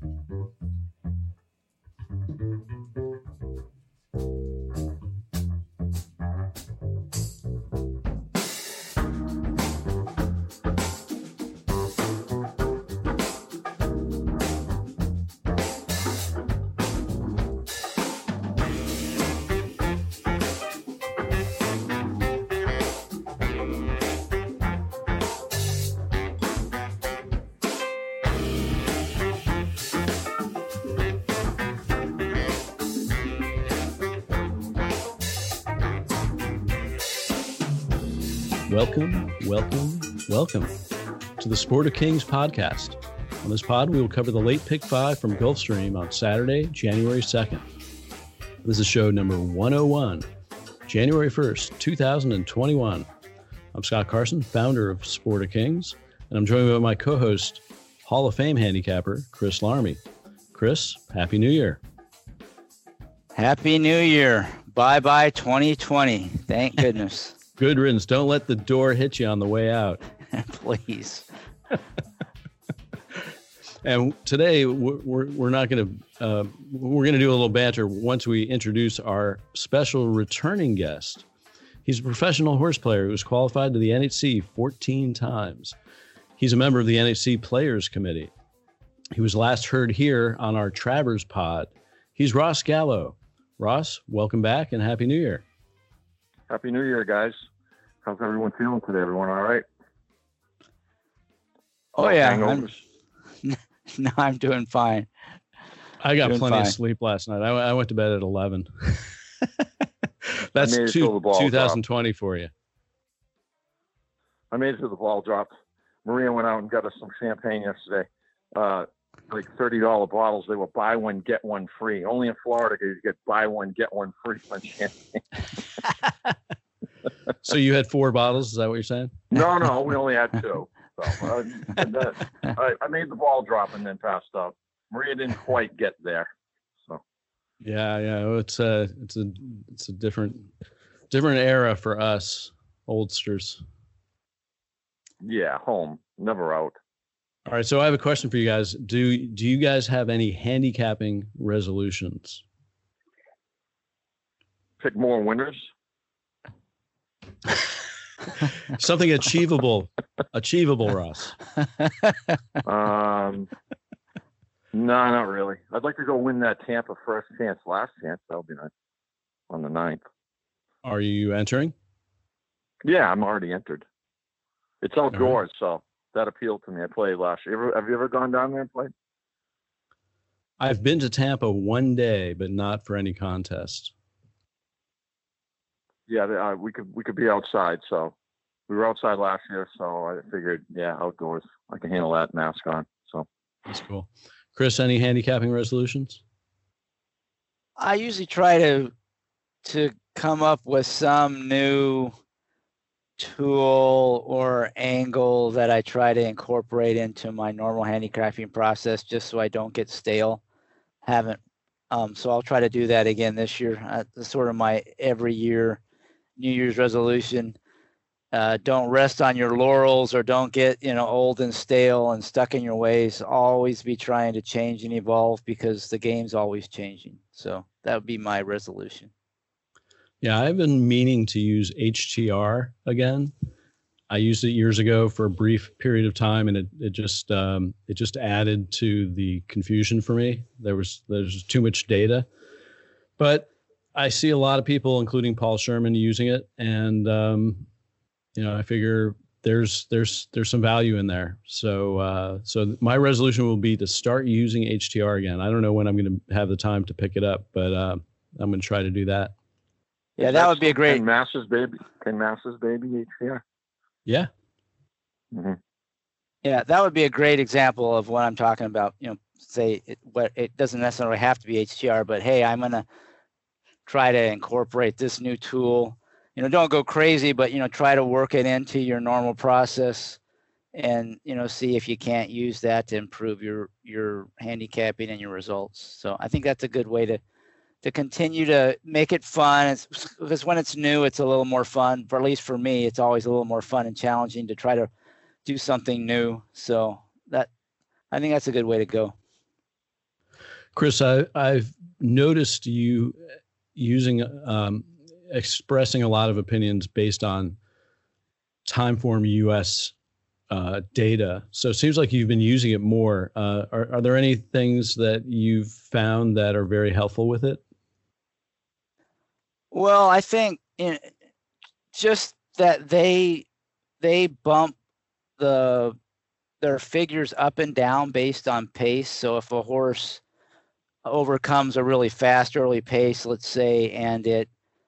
Welcome to the Sport of Kings podcast. On this pod, we will cover the late pick five from Gulfstream on Saturday, January 2nd. This is show number 101, January 1st, 2021. I'm Scott Carson, founder of Sport of Kings, and I'm joined by my co-host, Hall of Fame handicapper, Chris Larmy. Chris, Happy New Year. Happy New Year. Bye-bye 2020. Thank goodness. Good riddance. Don't let the door hit you on the way out. Please. And today we're not going to we're going to do a little banter once we introduce our special returning guest. He's a professional horse player who's qualified to the NHC 14 times. He's a member of the NHC Players Committee. He was last heard here on our Travers pod. He's Ross Gallo. Ross, welcome back and Happy New Year. Happy New Year, guys. How's everyone feeling today? Everyone all right? Oh, yeah. No, I'm doing fine. I got plenty of sleep last night. I went to bed at 11. That's 2020 for you. I made it to the ball drop. Maria went out and got us some champagne yesterday. Like $30 bottles. They were buy one, get one free. Only in Florida you get buy one, get one free on champagne. So you had 4 bottles? Is that what you're saying? No, we only had 2. So I made the ball drop and then passed out. Maria didn't quite get there. So yeah, it's a different era for us oldsters. Yeah, home, never out. All right, so I have a question for you guys. Do you guys have any handicapping resolutions? Pick more winners. Something achievable, Ross. No, not really. I'd like to go win that Tampa first chance, last chance. That'll be nice on the 9th. Are you entering? Yeah, I'm already entered. It's outdoors, so that appealed to me. I played last year. Have you ever gone down there and played? I've been to Tampa one day, but not for any contest. Yeah, we could be outside. So we were outside last year, so I figured, outdoors. I can handle that mask on. So that's cool. Chris, any handicapping resolutions? I usually try to come up with some new tool or angle that I try to incorporate into my normal handicapping process, just so I don't get stale. So I'll try to do that again this year. That's sort of my every year New Year's resolution. Don't rest on your laurels, or don't get old and stale and stuck in your ways. Always be trying to change and evolve, because the game's always changing. So that would be my resolution. Yeah, I've been meaning to use HTR again. I used it years ago for a brief period of time, and it just added to the confusion for me. There's too much data, but I see a lot of people, including Paul Sherman, using it, and I figure there's some value in there. So my resolution will be to start using HTR again. I don't know when I'm going to have the time to pick it up, but I'm going to try to do that. Yeah, that would be a great. Ken Masters baby HTR. Yeah. Mm-hmm. Yeah, that would be a great example of what I'm talking about. Say it doesn't necessarily have to be HTR, but hey, I'm going to try to incorporate this new tool. Don't go crazy, but try to work it into your normal process, and see if you can't use that to improve your handicapping and your results. So I think that's a good way to continue to make it fun. Because when it's new, it's a little more fun. For at least for me, it's always a little more fun and challenging to try to do something new. So I think that's a good way to go. Chris, I've noticed you using, expressing a lot of opinions based on Timeform US data. So it seems like you've been using it more. Are there any things that you've found that are very helpful with it? Well, I think just that they bump their figures up and down based on pace. So if a horse overcomes a really fast early pace, let's say, and it,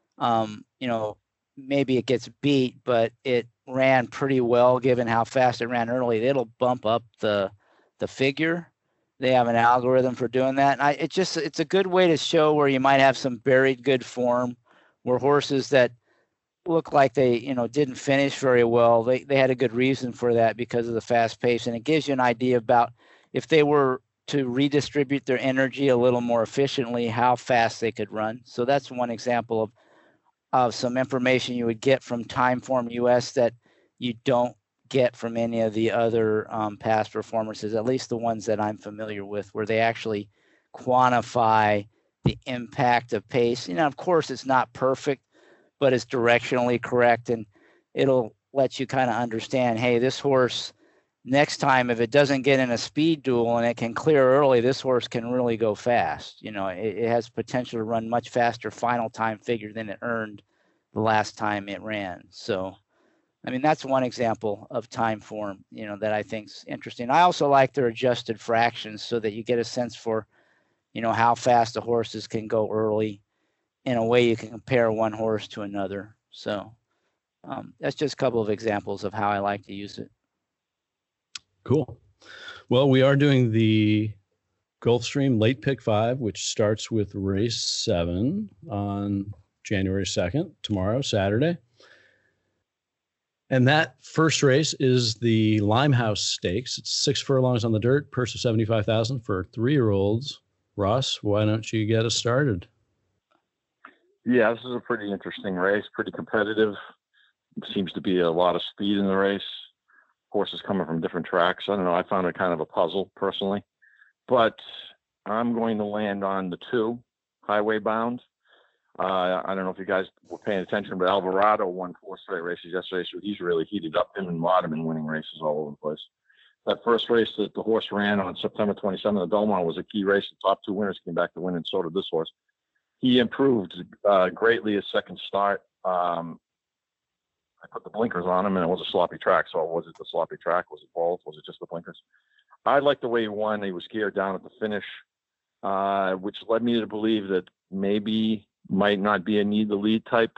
maybe it gets beat, but it ran pretty well given how fast it ran early, it'll bump up the figure. They have an algorithm for doing that. And it's a good way to show where you might have some buried good form, where horses that look like they, didn't finish very well, they had a good reason for that because of the fast pace. And it gives you an idea about if they were to redistribute their energy a little more efficiently, how fast they could run. So that's one example of some information you would get from Timeform US that you don't get from any of the other past performances, at least the ones that I'm familiar with, where they actually quantify the impact of pace. Of course, it's not perfect, but it's directionally correct, and it'll let you kind of understand, hey, this horse, next time, if it doesn't get in a speed duel and it can clear early, this horse can really go fast. It has potential to run much faster final time figure than it earned the last time it ran. So, that's one example of Timeform, that I think is interesting. I also like their adjusted fractions so that you get a sense for, how fast the horses can go early in a way you can compare one horse to another. So that's just a couple of examples of how I like to use it. Cool. Well, we are doing the Gulfstream Late Pick 5, which starts with race 7 on January 2nd, tomorrow, Saturday. And that first race is the Limehouse Stakes. It's 6 furlongs on the dirt, purse of $75,000 for 3-year-olds. Ross, why don't you get us started? Yeah, this is a pretty interesting race, pretty competitive. Seems to be a lot of speed in the race. Horses coming from different tracks. I don't know. I found it kind of a puzzle personally, but I'm going to land on the 2, Highway Bound. I don't know if you guys were paying attention, but Alvarado won 4 straight races yesterday, so he's really heated up. Him and Waterman winning races all over the place. That first race that the horse ran on September 27th at Belmont was a key race. The top 2 winners came back to win, and so did this horse. He improved greatly his second start. I put the blinkers on him, and it was a sloppy track. So was it the sloppy track? Was it both? Was it just the blinkers? I liked the way he won. He was geared down at the finish, which led me to believe that maybe might not be a need the lead type.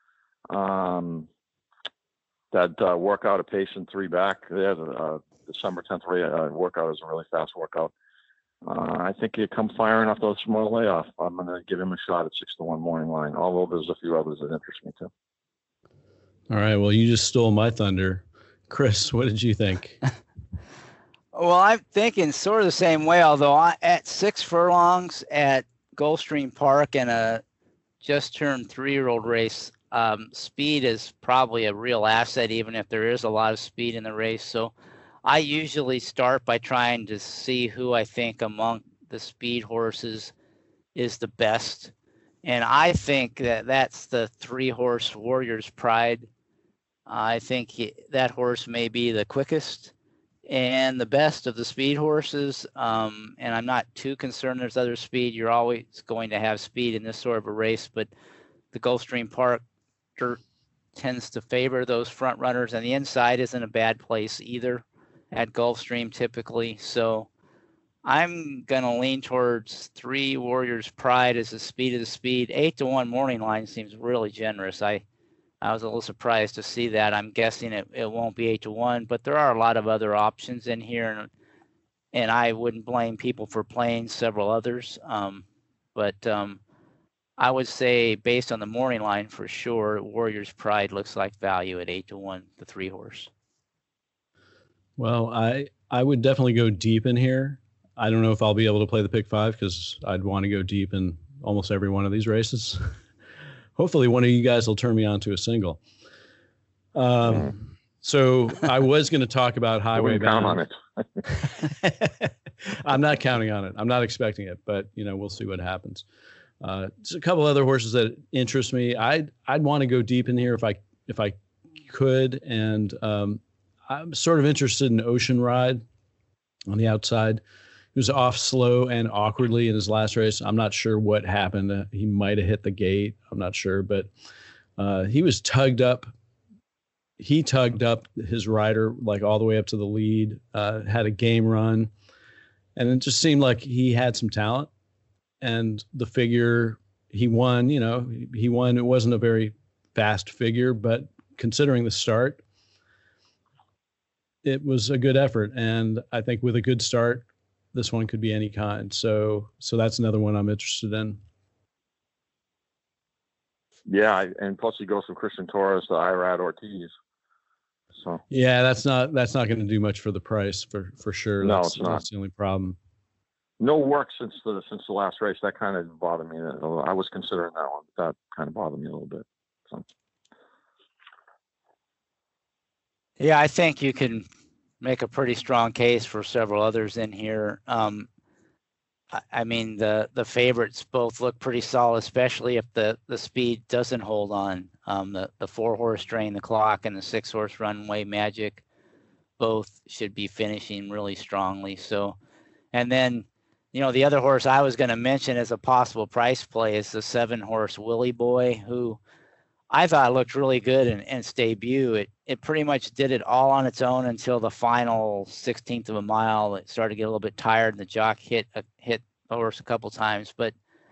That workout at pace and 3 back there, the December 10th workout is a really fast workout. I think he'd come firing off those small layoff. I'm going to give him a shot at 6-1 morning line, although there's a few others that interest me too. All right. Well, you just stole my thunder. Chris, what did you think? Well, I'm thinking sort of the same way, although at 6 furlongs at Gulfstream Park in a just turned 3-year-old race, speed is probably a real asset, even if there is a lot of speed in the race. So I usually start by trying to see who I think among the speed horses is the best. And I think that's the 3-horse Warrior's Pride. I think that horse may be the quickest and the best of the speed horses. And I'm not too concerned there's other speed. You're always going to have speed in this sort of a race, but the Gulfstream Park dirt tends to favor those front runners, and the inside isn't a bad place either at Gulfstream typically. So I'm going to lean towards 3 Warriors Pride as the speed of the speed. 8-1 morning line seems really generous. I was a little surprised to see that. I'm guessing it won't be 8-1, but there are a lot of other options in here, and I wouldn't blame people for playing several others. But I would say based on the morning line for sure, Warriors Pride looks like value at 8-1, the 3-horse. Well, I would definitely go deep in here. I don't know if I'll be able to play the pick 5 because I'd want to go deep in almost every one of these races. Hopefully one of you guys will turn me on to a single. So I was going to talk about Highway Bound. Count on it. I'm not counting on it. I'm not expecting it, but we'll see what happens. There's a couple other horses that interest me. I'd want to go deep in here if I could, and I'm sort of interested in Ocean Ride on the outside. He was off slow and awkwardly in his last race. I'm not sure what happened. He might have hit the gate. I'm not sure, but he was tugged up. He tugged up his rider like all the way up to the lead, had a game run, and it just seemed like he had some talent. And the figure he won, he won. It wasn't a very fast figure, but considering the start, it was a good effort. And I think with a good start, this one could be any kind. So that's another one I'm interested in. Yeah, and plus he goes from Christian Torres to Irad Ortiz. So yeah, that's not going to do much for the price for sure. No, it's not. That's the only problem. No work since the last race. That kind of bothered me. I was considering that one. That kind of bothered me a little bit. So. Yeah, I think you can make a pretty strong case for several others in here. I mean, the favorites both look pretty solid, especially if the speed doesn't hold on. The 4-horse Drain the Clock and the 6-horse Runway Magic both should be finishing really strongly. So, and then, the other horse I was going to mention as a possible price play is the 7-horse Willie Boy, who I thought looked really good in its debut. It pretty much did it all on its own until the final 16th of a mile. It started to get a little bit tired, and the jock hit the horse a couple times. But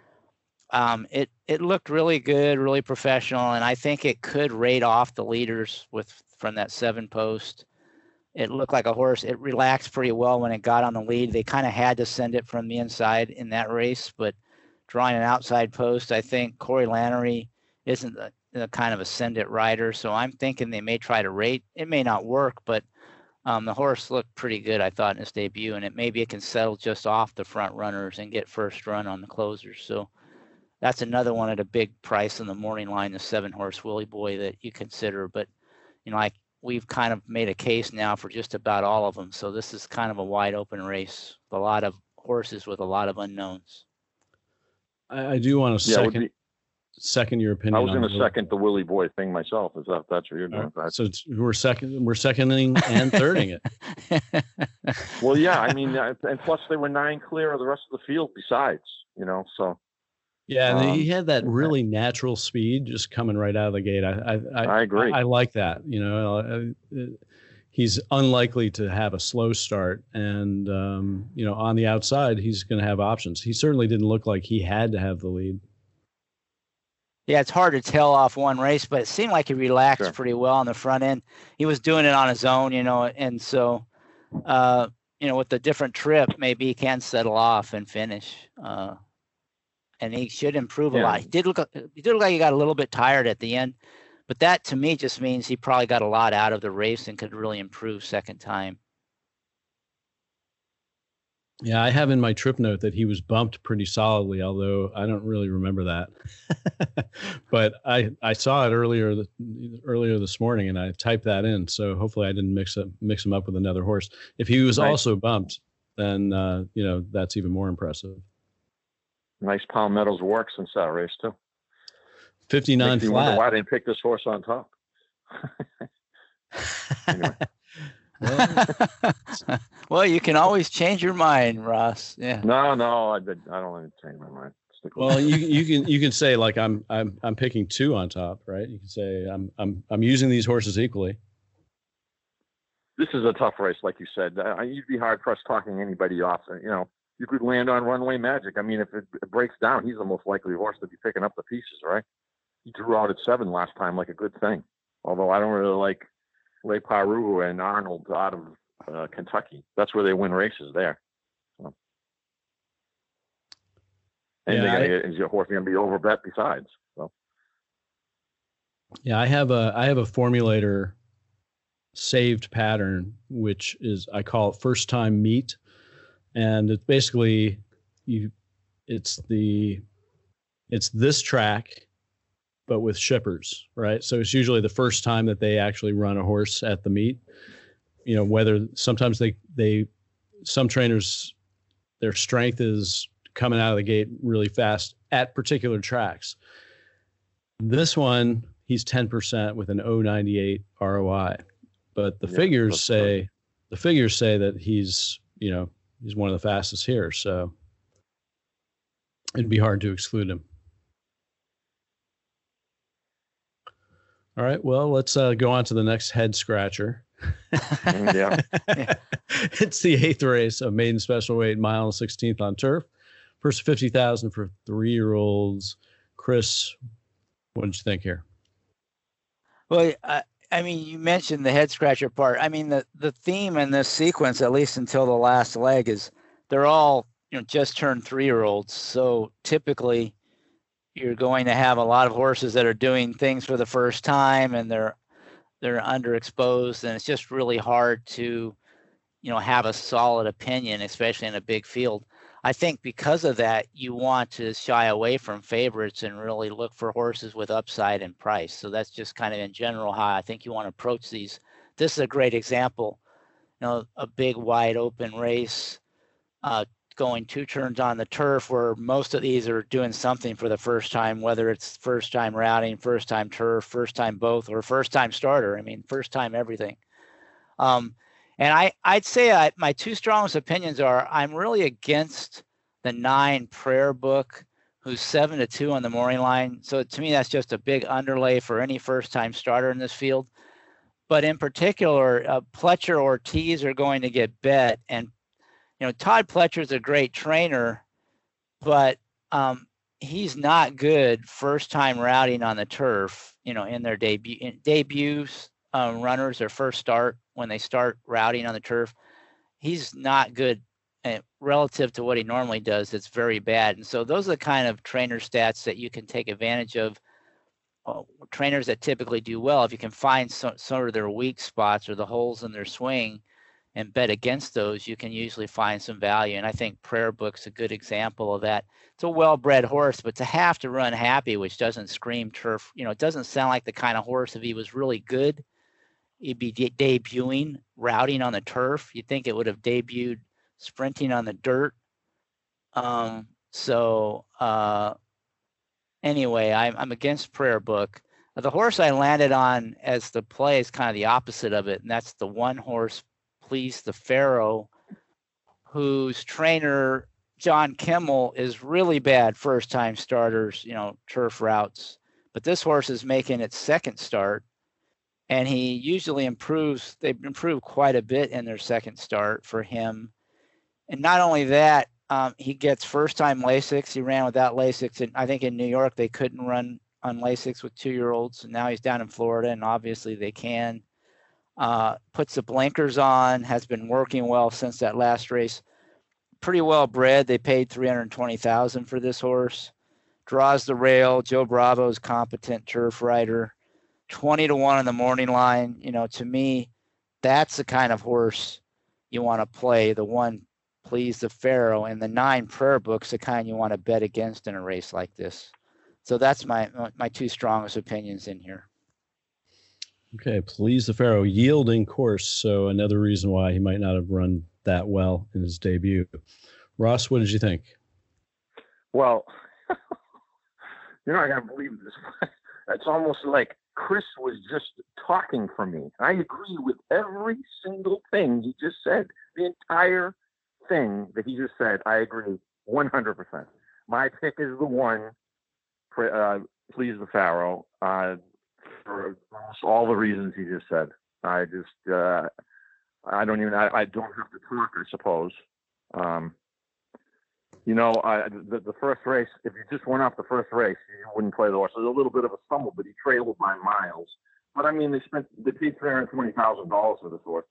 it looked really good, really professional, and I think it could rate off the leaders from that 7 post. It looked like a horse. It relaxed pretty well when it got on the lead. They kind of had to send it from the inside in that race, but drawing an outside post, I think Corey Lanerie isn't the kind of a send it rider. So I'm thinking they may try to rate. It may not work, but the horse looked pretty good, I thought, in its debut, and maybe it can settle just off the front runners and get first run on the closers. So that's another one at a big price in the morning line, the 7-horse Willie Boy, that you consider. But, we've kind of made a case now for just about all of them. So this is kind of a wide open race with a lot of horses with a lot of unknowns. I do want to second your opinion. I was going to second the Willie Boy thing myself. Is that's what you're doing? So we're seconding and thirding it. Well, yeah, I mean, and plus they were 9 clear of the rest of the field besides, so. Yeah, and he had that really natural speed just coming right out of the gate. I agree. I like that. He's unlikely to have a slow start, and on the outside he's going to have options. He certainly didn't look like he had to have the lead. Yeah, it's hard to tell off one race, but it seemed like he relaxed pretty well on the front end. He was doing it on his own, and so with the different trip, maybe he can settle off and finish. And he should improve a lot. He did look like he got a little bit tired at the end, but that to me just means he probably got a lot out of the race and could really improve second time. Yeah, I have in my trip note that he was bumped pretty solidly, although I don't really remember that. But I saw it earlier this morning, and I typed that in. So hopefully I didn't mix him up with another horse. If he was also bumped, then that's even more impressive. Nice Palmetto's work since that race too. 59 flat. Wonder why they didn't pick this horse on top. Anyway. Well, you can always change your mind, Ross. Yeah. No, I don't want to change my mind. Well, you can say like I'm picking 2 on top, right? You can say I'm using these horses equally. This is a tough race, like you said. You'd be hard pressed talking anybody off. You could land on Runway Magic. I mean, if it breaks down, he's the most likely horse to be picking up the pieces, right? He drew out at 7 last time, like a good thing. Although I don't really like Le Paru and Arnold out of Kentucky. That's where they win races there. So. And is your horse going to be overbet besides? So. Yeah, I have a formulator saved pattern, which is I call it first time meet. And it's basically it's this track, but with shippers, right? So it's usually the first time that they actually run a horse at the meet. Whether sometimes some trainers their strength is coming out of the gate really fast at particular tracks. This one, he's 10% with an 0.98 ROI, but the figures say that he's one of the fastest here. So it'd be hard to exclude him. All right. Well, let's go on to the next head scratcher. Yeah. It's the 8th race of maiden special weight, mile and 16th on turf. First 50,000 for 3-year-olds. Chris, what did you think here? Well, I mean, you mentioned the head scratcher part. I mean, the theme in this sequence, at least until the last leg, is they're all just turned 3-year-olds. So typically, you're going to have a lot of horses that are doing things for the first time, and they're underexposed, and it's just really hard to have a solid opinion, especially in a big field. I think because of that, you want to shy away from favorites and really look for horses with upside and price. So that's just kind of in general how I think you want to approach these. This is a great example, a big wide open race, going 2 turns on the turf, where most of these are doing something for the first time, whether it's first time routing, first time turf, first time both, or first time starter. I mean, first time everything. And I'd say my 2 strongest opinions are, I'm really against the 9 Prayer Book, who's 7-2 on the morning line. So to me, that's just a big underlay for any first time starter in this field. But in particular, Pletcher Ortiz are going to get bet. And Todd Pletcher's a great trainer, but he's not good first time routing on the turf, in their debuts, runners, their first start, when they start routing on the turf. He's not good relative to what he normally does. It's very bad. And so those are the kind of trainer stats that you can take advantage of. Trainers that typically do well, if you can find some of their weak spots or the holes in their swing and bet against those, you can usually find some value. And I think Prayer Book's a good example of that. It's a well-bred horse, but to have to run happy, which doesn't scream turf, it doesn't sound like the kind of horse, if he was really good, he'd be debuting routing on the turf. You'd think it would have debuted sprinting on the dirt. Anyway, I'm against Prayer Book. The horse I landed on as the play is kind of the opposite of it, and that's the 1 horse, Please the Pharaoh, whose trainer, John Kimmel, is really bad first-time starters, turf routes. But this horse is making its 2nd start, and he usually improves. They've improved quite a bit in their 2nd start for him. And not only that, he gets first-time Lasix. He ran without Lasix, and I think in New York they couldn't run on Lasix with 2-year-olds, and now he's down in Florida, and obviously they can. Puts the blinkers on, has been working well since that last race. Pretty well bred. They paid $320,000 for this horse. Draws the rail. Joe Bravo's competent turf rider. 20-1 on the morning line. To me, that's the kind of horse you want to play. The 1, Please the Pharaoh, and the 9 Prayer Book's the kind you want to bet against in a race like this. So that's my 2 strongest opinions in here. Okay, Please the Pharaoh, yielding course. So another reason why he might not have run that well in his debut. Ross, what did you think? Well, you're not going to believe this. It's almost like Chris was just talking for me. I agree with every single thing he just said. The entire thing that he just said, I agree 100%. My pick is the 1, Please the Pharaoh, for almost all the reasons he just said. I don't have to talk, I suppose. The first race, if you just went off the first race, you wouldn't play the horse. It was a little bit of a stumble, but he trailed by miles. But I mean, they paid $320,000 for this horse.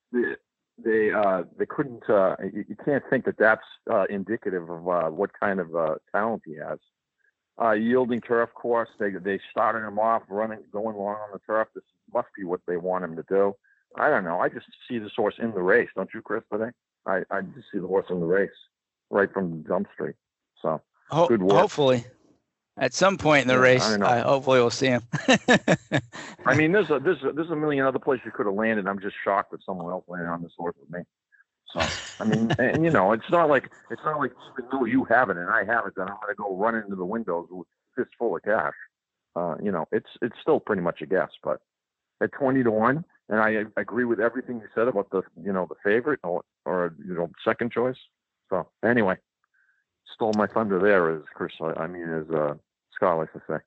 They couldn't. You can't think that that's indicative of what kind of talent he has. Yielding turf course. They started him off going long on the turf. This must be what they want him to do. I don't know. I just see this horse in the race, don't you, Chris? Today, I just see the horse in the race right from Jump Street. So good work. Hopefully, at some point in the race, hopefully we'll see him. I mean, there's a million other places you could have landed. I'm just shocked that someone else landed on this horse with me. So, I mean, and it's not like even though you have it and I have it, that I'm going to go run into the windows with fist full of cash. It's still pretty much a guess, but at 20-1, and I agree with everything you said about the favorite or second choice. So anyway, stole my thunder there, as Chris. As Scott likes to say.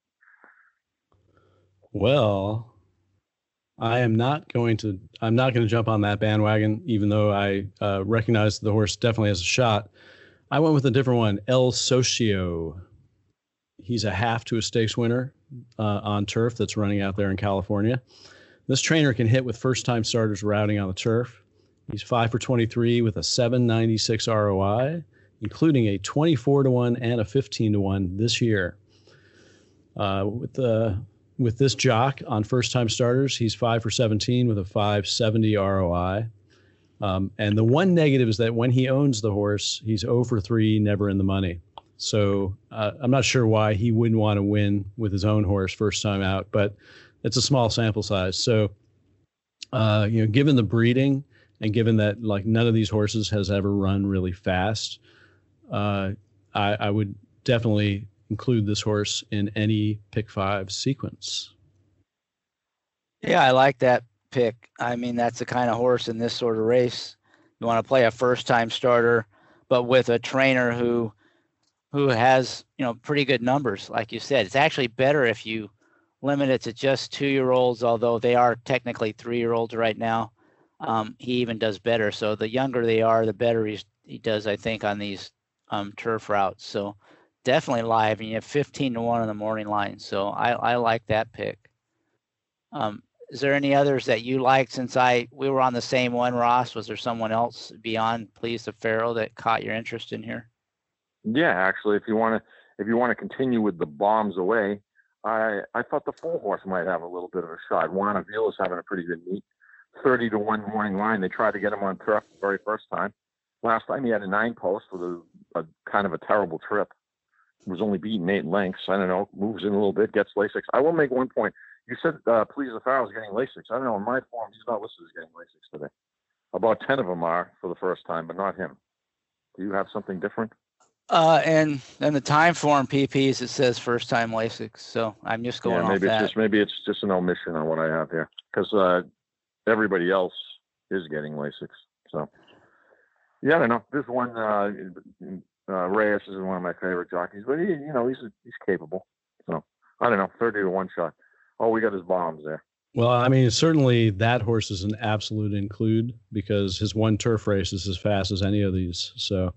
Well, I'm not going to jump on that bandwagon, even though I recognize the horse definitely has a shot. I went with a different one, El Socio. He's a half to a stakes winner on turf that's running out there in California. This trainer can hit with first-time starters routing on the turf. He's 5 for 23 with a 796 ROI, including a 24-1 and a 15-1 this year. With this jock on first-time starters, he's 5 for 17 with a 570 ROI. And the one negative is that when he owns the horse, he's 0 for 3, never in the money. So I'm not sure why he wouldn't want to win with his own horse first time out, but it's a small sample size. So, given the breeding and given that like none of these horses has ever run really fast, I would definitely include this horse in any pick 5 sequence. Yeah, I like that pick. I mean, that's the kind of horse in this sort of race. You want to play a first-time starter, but with a trainer who has, pretty good numbers. Like you said, it's actually better if you limit it to just 2-year-olds, although they are technically 3-year-olds right now. He even does better. So the younger they are, the better he does, I think, on these turf routes. So definitely live, and you have 15-1 on the morning line. So I like that pick. Is there any others that you liked since we were on the same one, Ross? Was there someone else beyond Please the Pharaoh that caught your interest in here? Yeah, actually, if you want to continue with the bombs away, I thought the 4 horse might have a little bit of a shot. Juan Avila's having a pretty good meet. 30-1 morning line. They tried to get him on turf the very first time. Last time he had a 9 post with a kind of a terrible trip. He was only beaten 8 lengths. I don't know. Moves in a little bit, gets Lasix. I will make one point. You said Please the Pharaoh is getting Lasix. I don't know. In my form, he's not listed as getting Lasix today. About 10 of them are for the first time, but not him. Do you have something different? And then the time form PPs, it says first time Lasix. So I'm just going off that. Maybe it's just an omission on what I have here, because everybody else is getting Lasix. So yeah, I don't know. This one, Reyes is one of my favorite jockeys, but he's capable. So I don't know, 30-1 shot. All we got is bombs there. Well, I mean, certainly that horse is an absolute include because his one turf race is as fast as any of these. So.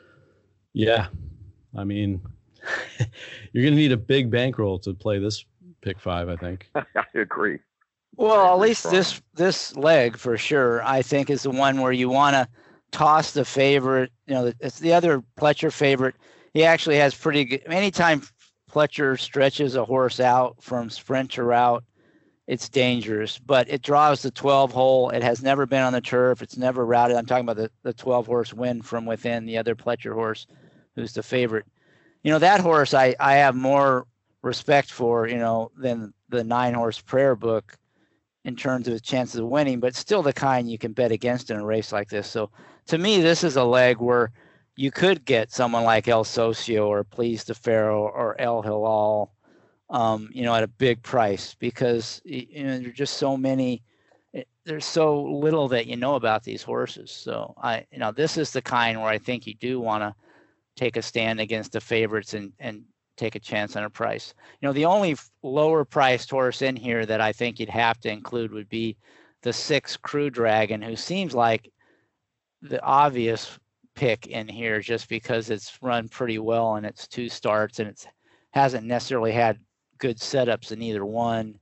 Yeah, I mean, you're going to need a big bankroll to play this pick 5, I think. I agree. Well, at least this leg for sure, I think, is the one where you want to toss the favorite. It's the other Pletcher favorite. He actually has pretty good. Anytime Pletcher stretches a horse out from sprint to route, it's dangerous. But it draws the 12 hole. It has never been on the turf. It's never routed. I'm talking about the 12 horse win from within, the other Pletcher horse, who's the favorite. That horse I have more respect for, than the 9 horse Prayer Book in terms of his chances of winning, but still the kind you can bet against in a race like this. So to me, this is a leg where you could get someone like El Socio or Please the Pharaoh or El Hilal, at a big price, because there's just so many. There's so little that you know about these horses. So this is the kind where I think you do want to take a stand against the favorites and take a chance on a price. The only lower priced horse in here that I think you'd have to include would be the 6 Crew Dragon, who seems like the obvious pick in here just because it's run pretty well in its 2 starts and it hasn't necessarily had good setups in either one.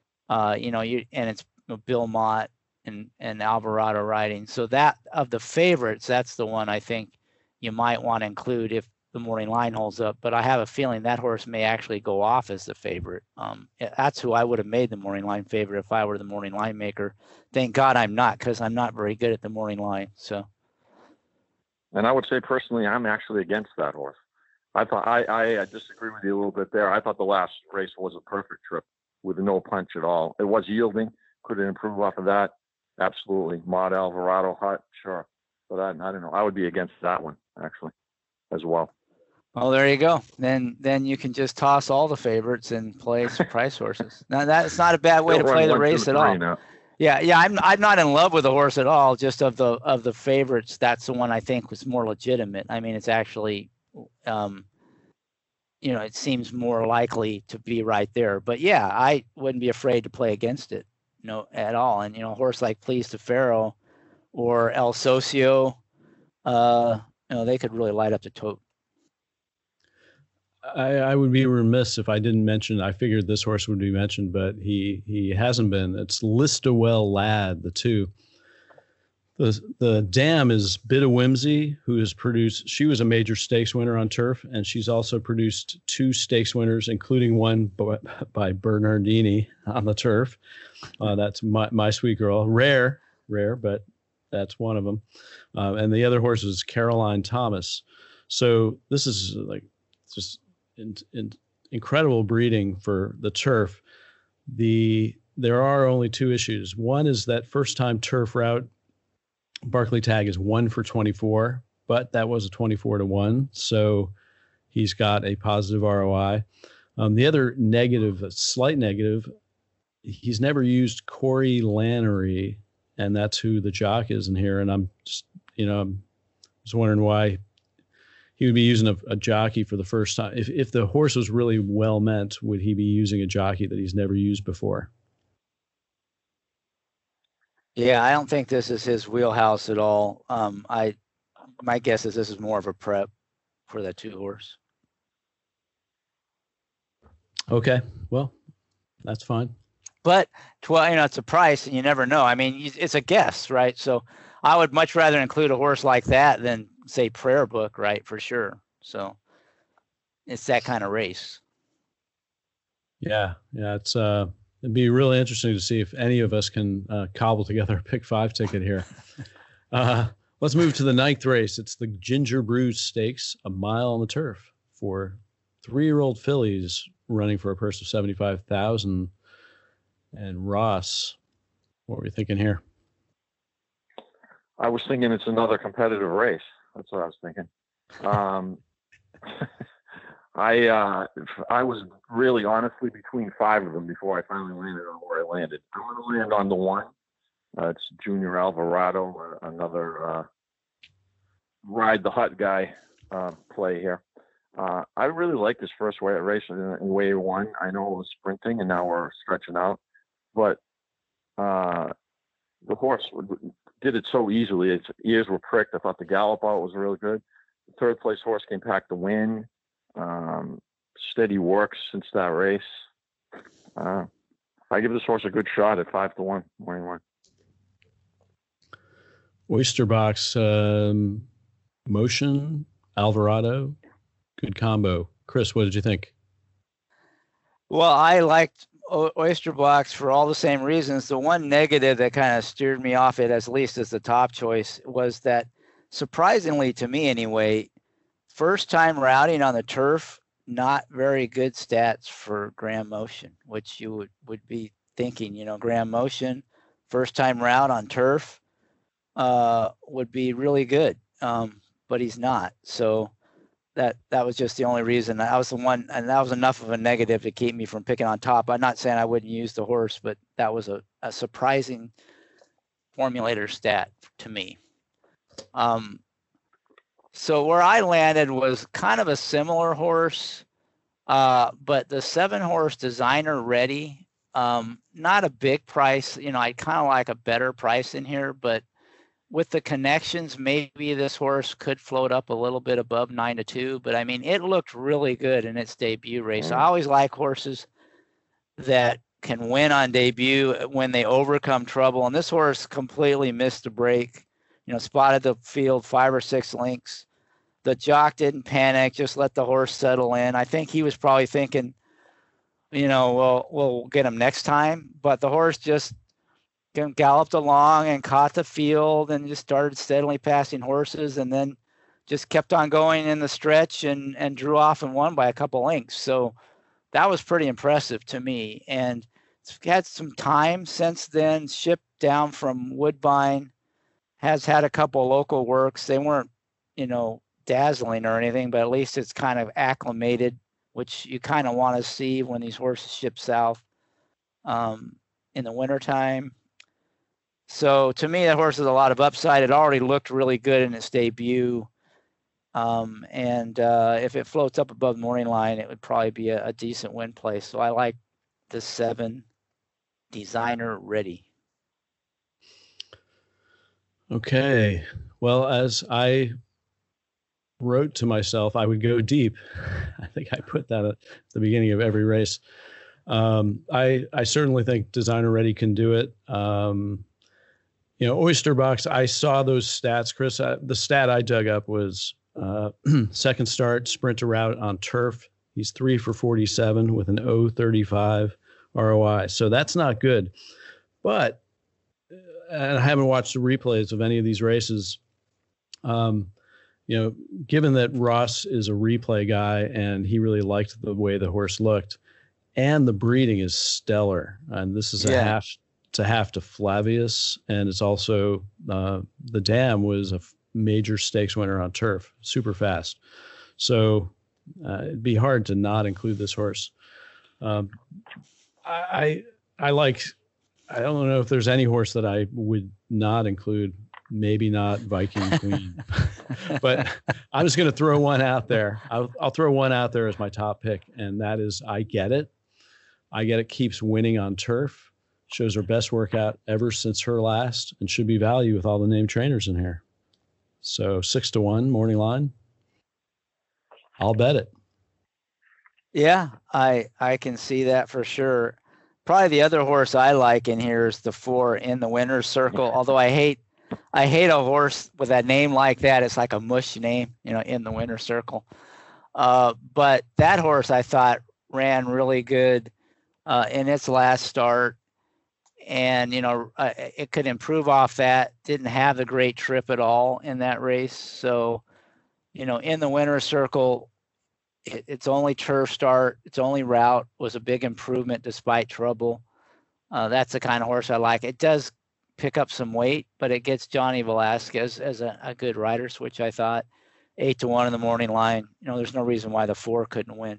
And it's Bill Mott and Alvarado riding. So that of the favorites, that's the one I think you might want to include if the morning line holds up. But I have a feeling that horse may actually go off as the favorite. That's who I would have made the morning line favorite if I were the morning line maker. Thank God I'm not, because I'm not very good at the morning line. So. And I would say personally, I'm actually against that horse. I thought I disagree with you a little bit there. I thought the last race was a perfect trip with no punch at all. It was yielding. Could it improve off of that? Absolutely. Mod Alvarado, hot, sure. But I don't know. I would be against that one actually, as well. Oh, there you go. Then you can just toss all the favorites and play some price horses. Now that's not a bad way to play the race at all. Now. Yeah, I'm not in love with the horse at all. Just of the favorites, that's the one I think was more legitimate. I mean, it's actually, it seems more likely to be right there. But yeah, I wouldn't be afraid to play against it, at all. And a horse like Please to Pharaoh or El Socio, they could really light up the tote. I would be remiss if I didn't mention, I figured this horse would be mentioned, but he hasn't been. It's Listowel Lad, the 2. The dam is Bit of Whimsy, who has produced, she was a major stakes winner on turf, and she's also produced 2 stakes winners, including one by Bernardini on the turf. That's my sweet girl. Rare, but that's one of them. And the other horse is Caroline Thomas. So this is like just incredible breeding for the turf. There are only 2 issues. One is that first time turf route Barclay Tagg is 1 for 24, but that was a 24-1, so he's got a positive ROI. The other negative, a slight negative, he's never used Corey Lannery, and that's who the jock is in here. And I'm just, I'm just wondering why he would be using a jockey for the first time. If the horse was really well meant, would he be using a jockey that he's never used before? Yeah, I don't think this is his wheelhouse at all. My guess is this is more of a prep for that 2 horse. Okay, well, that's fine. But it's a price, and you never know. I mean, it's a guess, right? So I would much rather include a horse like that than say Prayer Book, right? For sure. So it's that kind of race. Yeah. It's it'd be really interesting to see if any of us can cobble together a pick 5 ticket here. Let's move to the 9th race. It's the Ginger Brew Stakes, a mile on the turf for 3-year-old fillies running for a purse of $75,000. And Ross, what were you thinking here? I was thinking it's another competitive race. That's what I was thinking. I was really honestly between 5 of them before I finally landed on where I landed. I'm going to land on the 1. It's Junior Alvarado, another Ride the Hut guy play here. I really like this first race in wave 1. I know it was sprinting and now we're stretching out, but the horse did it so easily. Its ears were pricked. I thought the gallop out was really good. The 3rd place horse came back to win. Steady work since that race. I give this horse a good shot at 5-1 morning one. Oyster Box, Motion, Alvarado, good combo. Chris, what did you think? Well, I liked Oyster Box for all the same reasons. The one negative that kind of steered me off it, at least as the top choice, was that, surprisingly to me anyway, first time routing on the turf, not very good stats for Graham Motion, which you would be thinking, Graham Motion, first time route on turf would be really good, but he's not. So that was just the only reason. That was the one, and that was enough of a negative to keep me from picking on top. I'm not saying I wouldn't use the horse, but that was a surprising formulator stat to me. So where I landed was kind of a similar horse, but the 7-horse Designer Ready, not a big price. I kind of like a better price in here, but with the connections, maybe this horse could float up a little bit above 9-2. But I mean, it looked really good in its debut race. I always like horses that can win on debut when they overcome trouble. And this horse completely missed the break. Spotted the field 5 or 6 lengths. The jock didn't panic, just let the horse settle in. I think he was probably thinking, we'll get him next time. But the horse just galloped along and caught the field and just started steadily passing horses, and then just kept on going in the stretch and drew off and won by a couple lengths. So that was pretty impressive to me. And it's had some time since then, shipped down from Woodbine, has had a couple local works. They weren't, dazzling or anything, but at least it's kind of acclimated, which you kind of want to see when these horses ship south in the wintertime. So to me, that horse has a lot of upside. It already looked really good in its debut. And if it floats up above the morning line, it would probably be a decent win place. So I like the 7 Designer Ready. Okay. Well, as I wrote to myself, I would go deep. I think I put that at the beginning of every race. I certainly think Designer Ready can do it. Oyster Box, I saw those stats, Chris. The stat I dug up was second start, sprint to route on turf. He's 3 for 47 with an 0.35 ROI. So that's not good. But I haven't watched the replays of any of these races. Given that Ross is a replay guy and he really liked the way the horse looked, and the breeding is stellar. And this is a half to Flavius, and it's also the Dam was a major stakes winner on turf, super fast. So it'd be hard to not include this horse. I don't know if there's any horse that I would not include. Maybe not Viking Queen, but I'm just going to throw one out there. I'll throw one out there as my top pick, and that is I Get It. I Get It keeps winning on turf, shows her best workout ever since her last, and should be value with all the named trainers in here. So 6-1 morning line. I'll bet it. Yeah, I can see that for sure. Probably the other horse I like in here is the 4 In the Winner's Circle. Although I hate a horse with a name like that. It's like a mush name, In the Winner's Circle. But that horse I thought ran really good in its last start. And, it could improve off that. Didn't have a great trip at all in that race. So, In the Winner's Circle, its only turf start, its only route was a big improvement despite trouble. That's the kind of horse I like. It does pick up some weight, but it gets Johnny Velasquez as a good rider switch, I thought. 8-1 in the morning line. There's no reason why the 4 couldn't win.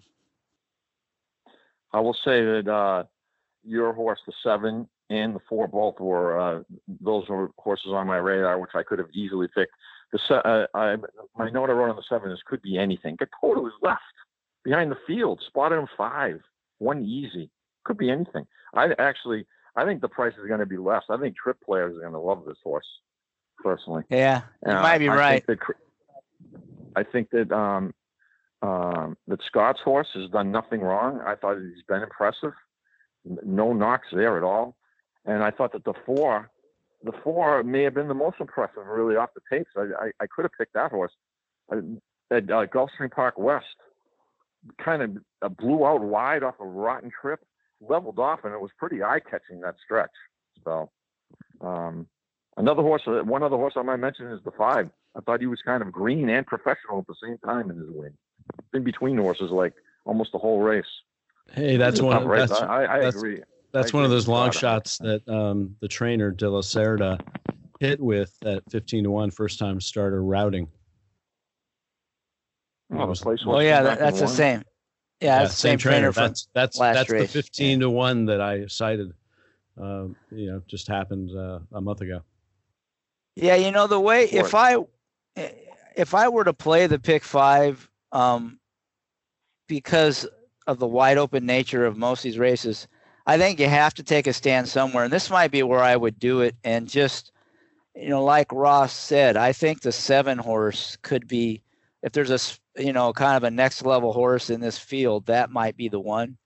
I will say that your horse, the 7 and the 4, both were those were horses on my radar, which I could have easily picked. My note I wrote on the 7 is could be anything. Got totally left behind the field, spotted him 5, 1 easy. Could be anything. I think the price is going to be less. I think trip players are going to love this horse, personally. Yeah, you might be right. I think that that Scott's horse has done nothing wrong. I thought he's been impressive. No knocks there at all. And I thought that the 4 may have been the most impressive, really, off the tapes. I could have picked that horse. At Gulfstream Park West, kind of blew out wide off a rotten trip, leveled off, and it was pretty eye-catching, that stretch. So one other horse I might mention is the 5. I thought he was kind of green and professional at the same time in his win. In between horses, like almost the whole race. Hey, that's one. I agree. That's one of those long shots that the trainer De La Cerda hit with at 15-1 first time starter routing. Oh, that's the same. Yeah, that's the same trainer. That's the 15-1 that I cited. Just happened a month ago. Yeah, the way if I were to play the pick 5, because of the wide open nature of most of these races, I think you have to take a stand somewhere, and this might be where I would do it. And just, like Ross said, I think the 7 horse could be, if there's a, kind of a next level horse in this field, that might be the one.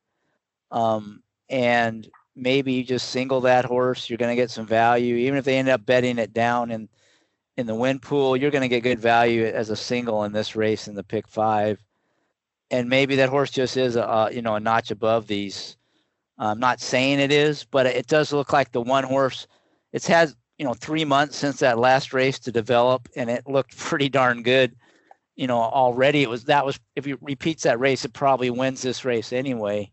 And maybe you just single that horse. You're going to get some value, even if they end up betting it down in the win pool. You're going to get good value as a single in this race in the pick 5. And maybe that horse just is a notch above these. I'm not saying it is, but it does look like the one horse. It's had 3 months since that last race to develop, and it looked pretty darn good. Already if he repeats that race, it probably wins this race anyway.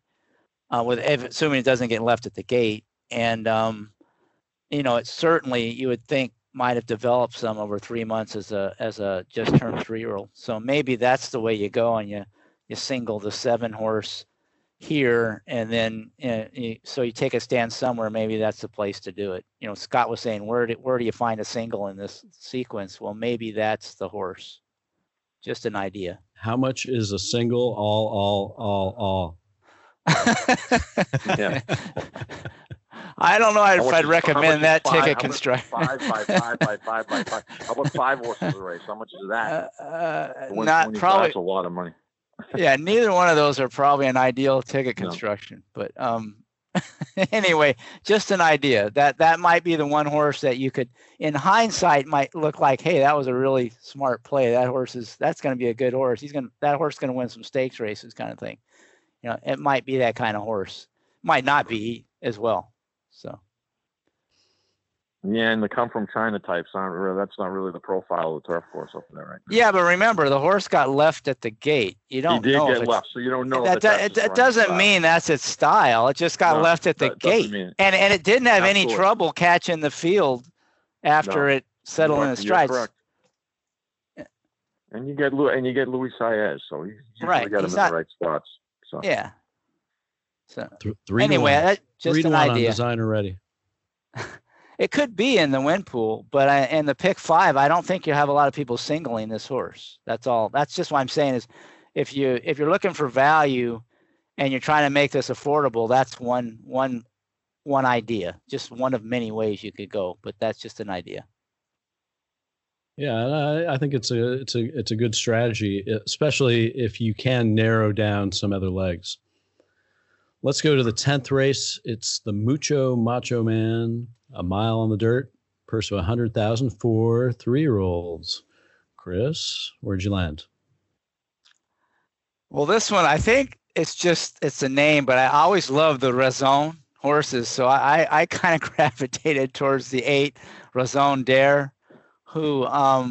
Assuming it doesn't get left at the gate, and it's certainly, you would think, might have developed some over 3 months as a just turned 3-year-old. So maybe that's the way you go, and you single the 7 horse here, and then so you take a stand somewhere. Maybe that's the place to do it. Scott was saying, where do you find a single in this sequence? Well, maybe that's the horse. Just an idea. How much is a single? All. Yeah. I don't know if I'd recommend that ticket construction. 5 by 5 by 5 by 5. How about 5 horses a race? How much is that? Not probably. That's a lot of money. Yeah, neither one of those are probably an ideal ticket construction. No. But anyway, just an idea. That might be the one horse that you could, in hindsight, might look like, hey, that was a really smart play. That's going to be a good horse. That horse is going to win some stakes races, kind of thing. It might be that kind of horse. Might not be as well. So. Yeah, and the come from China types that's not really the profile of the turf course up there, right? Yeah, but remember, the horse got left at the gate. You don't know. He did get left, so you don't know. It doesn't mean that's its style. It just got left at the gate, and it didn't have any trouble catching the field after it settled in its strides. Correct. And you get Luis Saez, so you got him in the right spots. So yeah. So 3 anyway, that's just an idea. On Designer Ready. It could be in the win pool, but in the pick 5, I don't think you have a lot of people singling this horse. That's all. That's just what I'm saying is, if you're looking for value, and you're trying to make this affordable, that's one idea. Just one of many ways you could go, but that's just an idea. Yeah, I think it's a good strategy, especially if you can narrow down some other legs. Let's go to the 10th race. It's the Mucho Macho Man, a mile on the dirt, purse of $100,000 for 3-year-olds. Chris, where'd you land? Well, this one, I think it's a name, but I always love the Razon horses. So I kind of gravitated towards the 8 Razon Dare, who,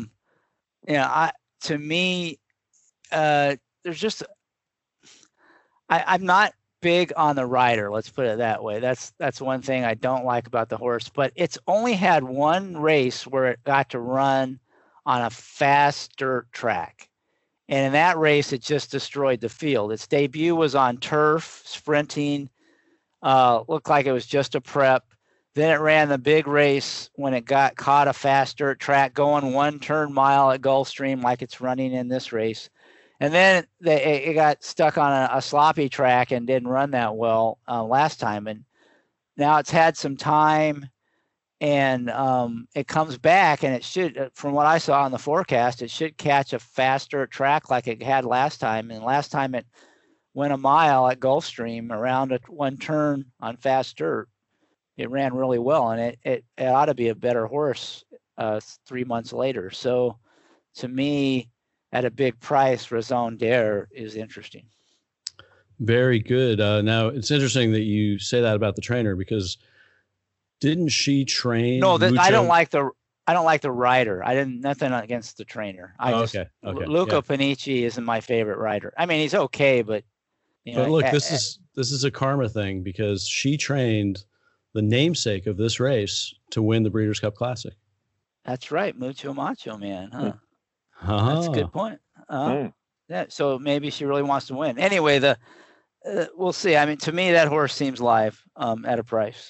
to me, there's just, I'm not big on the rider. Let's put it that way. That's one thing I don't like about the horse, but it's only had one race where it got to run on a fast dirt track. And in that race, it just destroyed the field. Its debut was on turf, sprinting, looked like it was just a prep. Then it ran the big race when it got caught a fast dirt track going 1 turn mile at Gulfstream like it's running in this race. And then it got stuck on a sloppy track and didn't run that well last time. And now it's had some time, and it comes back, and it should, from what I saw on the forecast, it should catch a faster track like it had last time. And last time it went a mile at Gulfstream around 1 turn on fast dirt. It ran really well, and it ought to be a better horse 3 months later. So to me, at a big price, Razon Dare is interesting. Very good. Now it's interesting that you say that about the trainer, because didn't she train? No, I don't like the rider. Nothing against the trainer. Okay. Luca Panici isn't my favorite rider. I mean, he's okay, but but look, this is a karma thing, because she trained the namesake of this race to win the Breeders' Cup Classic. That's right, Mucho Macho Man, huh? That's a good point. Yeah, so maybe she really wants to win. Anyway, we'll see. I mean, to me, that horse seems live at a price.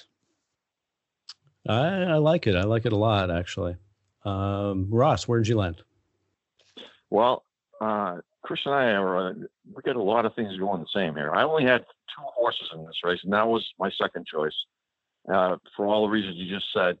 I like it. I like it a lot, actually. Ross, where did you land? Well, Chris and I we got a lot of things going the same here. I only had 2 horses in this race, and that was my second choice. For all the reasons you just said,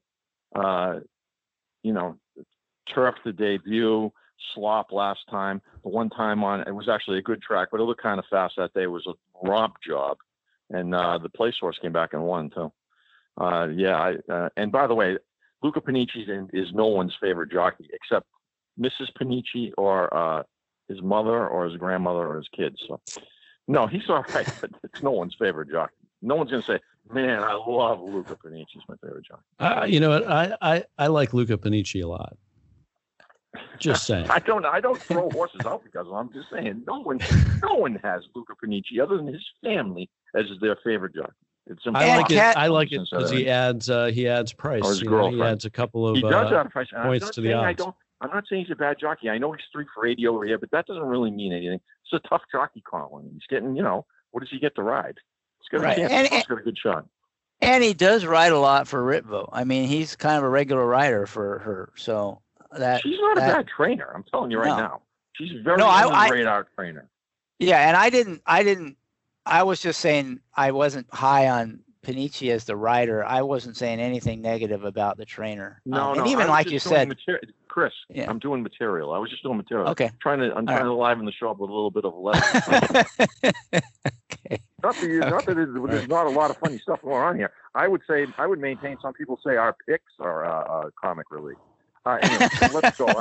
turf the debut, slop last time. The one time it was actually a good track, but it looked kind of fast that day. It was a romp job, and the place horse came back and won too. And by the way, Luca Panici is no one's favorite jockey except Mrs. Panici or his mother or his grandmother or his kids. So no, he's all right, but it's no one's favorite jockey. No one's going to say, man, I love Luca Panici. He's my favorite jockey. You know what? I like Luca Panici a lot. Just saying. I don't throw horses out because I'm just saying no one has Luca Panici other than his family as their favorite jockey. It's I like it. Cat- I like it because he adds price. Or his You know, he girlfriend. adds a couple of He does add a price. And points to the odds. I'm not saying he's a bad jockey. I know he's 3 for 80 over here, but that doesn't really mean anything. It's a tough jockey, Colin. He's getting, what does he get to ride? He's got a Right. chance. He's got a good shot. And he does ride a lot for Ritvo. I mean, he's kind of a regular rider for her. So she's not a bad trainer. I'm telling you right now. She's a very radar trainer. Yeah, and I was just saying I wasn't high on Panici as the rider. I wasn't saying anything negative about the trainer. No, and even like you said, Chris, yeah. I'm doing material. I was just doing material. Okay. I'm trying to liven the show up with a little bit of lesson. Okay. Not that there's not a lot of funny stuff going on here. I would maintain some people say our picks are comic relief. Anyway, let's go.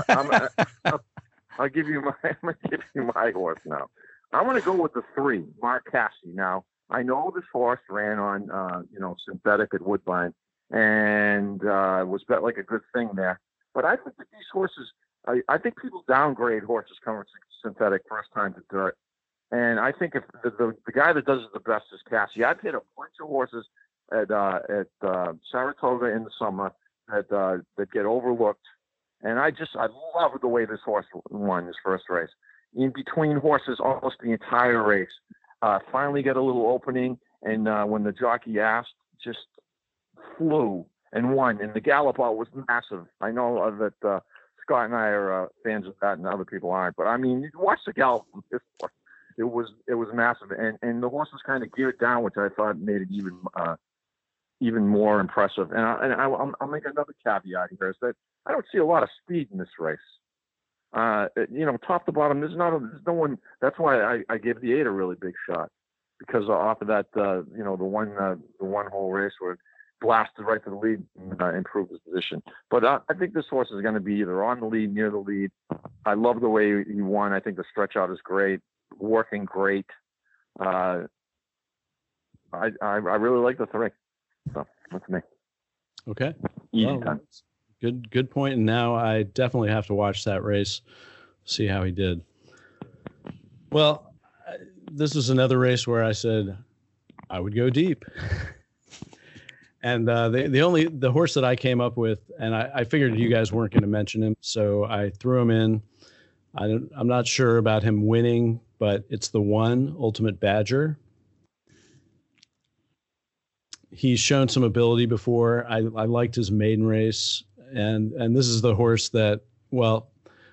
I'll give you my horse now. I'm going to go with the 3, Mark Casse. Now, I know this horse ran on, synthetic at Woodbine and was bet like a good thing there. But I think that these horses, I think people downgrade horses coming synthetic first time to dirt. And I think if the guy that does it the best is Casse. I've hit a bunch of horses at Saratoga in the summer that get overlooked. And I love the way this horse won his first race. In between horses, almost the entire race. Finally got a little opening, and when the jockey asked, just flew and won. And the gallop out was massive. I know that Scott and I are fans of that, and other people aren't. But I mean, you watch the gallop from this horse. It was massive, and the horse was kind of geared down, which I thought made it even more impressive. And I'll make another caveat here is that I don't see a lot of speed in this race. Top to bottom, there's no one. That's why I gave the 8 a really big shot, because off of that, the one whole race where it blasted right to the lead and improved his position. But I think this horse is going to be either on the lead, near the lead. I love the way he won. I think the stretch out is great, working great. I really like the 3. So that's me. Okay. Easy time. Good point. And now I definitely have to watch that race, see how he did. Well, this was another race where I said I would go deep. And the horse that I came up with, and I figured you guys weren't going to mention him, so I threw him in. I'm not sure about him winning, but it's the 1 Ultimate Badger. He's shown some ability before. I liked his maiden race. And this is the horse that, well,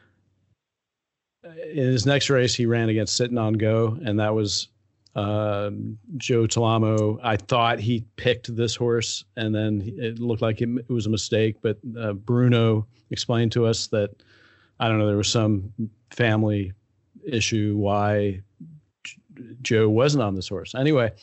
in his next race, he ran against Sitting on Go, and that was Joe Talamo. I thought he picked this horse, and then it looked like it was a mistake. But Bruno explained to us that, I don't know, there was some family issue why Joe wasn't on this horse. Anyway,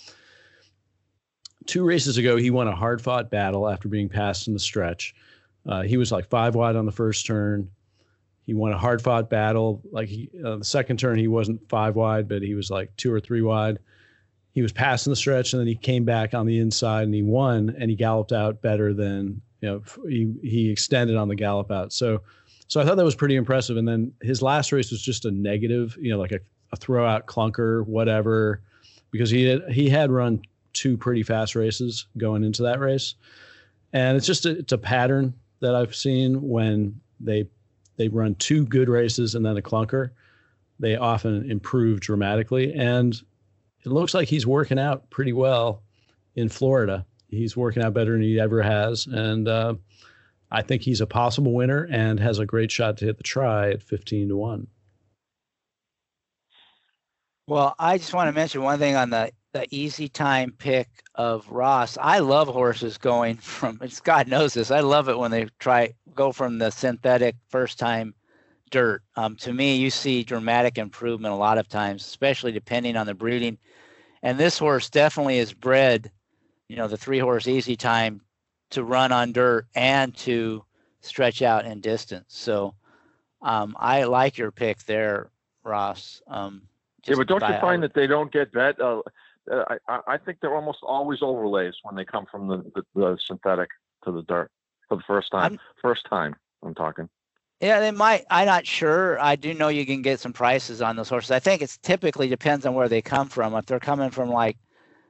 2 races ago, he won a hard-fought battle after being passed in the stretch. He was like 5 wide on the first turn. He won a hard-fought battle. Like the second turn, he wasn't 5 wide, but he was like 2 or 3 wide. He was passing the stretch, and then he came back on the inside, and he won, and he galloped out better than, he extended on the gallop out. So I thought that was pretty impressive. And then his last race was just a negative, like a throw-out clunker, whatever, because he had run 2 pretty fast races going into that race. And it's a pattern that I've seen when they run 2 good races and then a clunker. They often improve dramatically. And it looks like he's working out pretty well in Florida. He's working out better than he ever has. And I think he's a possible winner and has a great shot to hit the try at 15-1. Well, I just want to mention one thing on the easy time pick of Ross. I love horses going from, and Scott knows this, I love it when they go from the synthetic first time dirt. To me, you see dramatic improvement a lot of times, especially depending on the breeding. And this horse definitely is bred, the 3-horse easy time to run on dirt and to stretch out in distance. So I like your pick there, Ross. But don't you find that they don't get bet? I think they're almost always overlays when they come from the synthetic to the dirt for the first time. I'm talking. Yeah, they might. I'm not sure. I do know you can get some prices on those horses. I think it's typically depends on where they come from. If they're coming from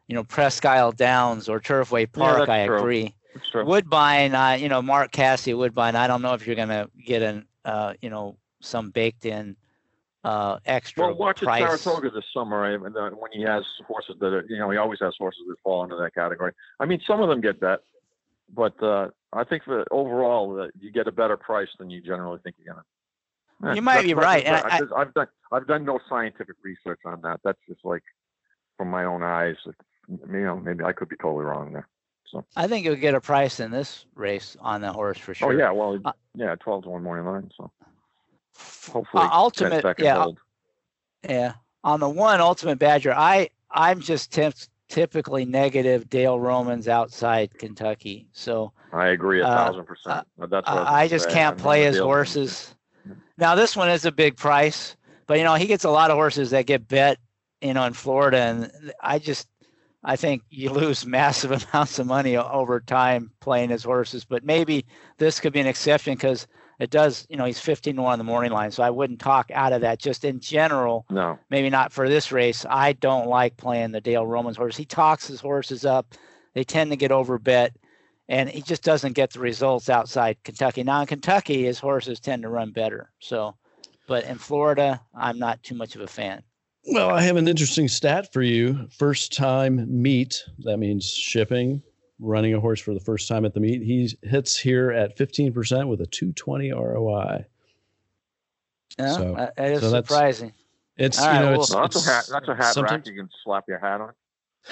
Presque Isle Downs or Turfway Park, that's I true. agree. That's true. Woodbine, Mark Cassidy Woodbine, I don't know if you're going to get some baked in extra Well, watch price. at Saratoga this summer when he has horses that are, he always has horses that fall into that category. I mean, some of them get bet, but I think that overall you get a better price than you generally think you're gonna. You might be right. And I've done no scientific research on that. That's just like from my own eyes. Maybe I could be totally wrong there. So I think you'll get a price in this race on the horse for sure. Oh yeah, well, 12 to 1 morning line. So hopefully, ultimate, that can hold. Yeah. On the one Ultimate Badger, I'm just typically negative Dale Romans outside Kentucky. So I agree 1,000%. That's what I just can't play his horses. Now this one is a big price, but he gets a lot of horses that get bet, in Florida, and I think you lose massive amounts of money over time playing his horses. But maybe this could be an exception because it does, he's 15 to 1 on the morning line. So I wouldn't talk out of that. Just in general, no, maybe not for this race. I don't like playing the Dale Romans horse. He talks his horses up. They tend to get over bet, and he just doesn't get the results outside Kentucky. Now in Kentucky, his horses tend to run better. So, but in Florida, I'm not too much of a fan. Well, I have an interesting stat for you. First time meet, that means shipping, running a horse for the first time at the meet. He hits here at 15% with a 220 ROI. Yeah, so, that is surprising. It's, right, it's, that's a hat rack you can slap your hat on.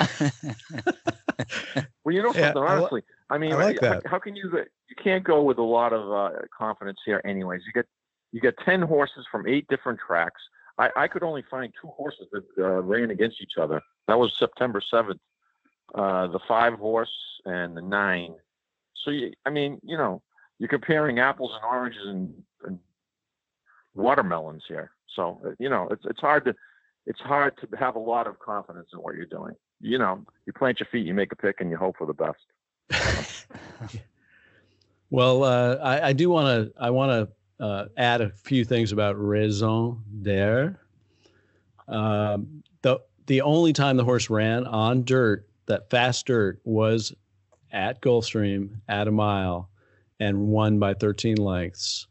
Well, something, honestly, I mean, like that. How can you can't go with a lot of confidence here anyways. You get 10 horses from 8 different tracks. I could only find 2 horses that ran against each other. That was September 7th, the 5 horse and the 9. So, you're comparing apples and oranges and watermelons here. So, it's hard to have a lot of confidence in what you're doing. You plant your feet, you make a pick, and you hope for the best. Well, I want to add a few things about Raison d'Air. The only time the horse ran on dirt, that fast dirt, was at Gulfstream at a mile and won by 13 lengths.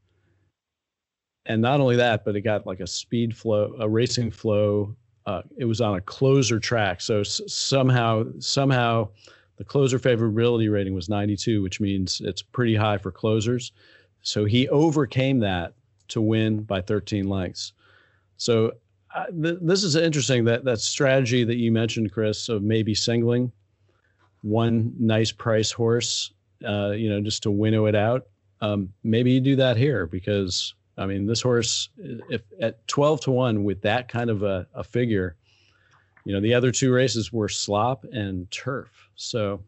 And not only that, but it got like a racing flow. It was on a closer track. So somehow the closer favorability rating was 92, which means it's pretty high for closers. So he overcame that to win by 13 lengths. So this is interesting, that strategy that you mentioned, Chris, of maybe singling one nice price horse, just to winnow it out. Maybe you do that here because, I mean, this horse, if at 12 to 1 with that kind of a figure, the other 2 races were slop and turf. So.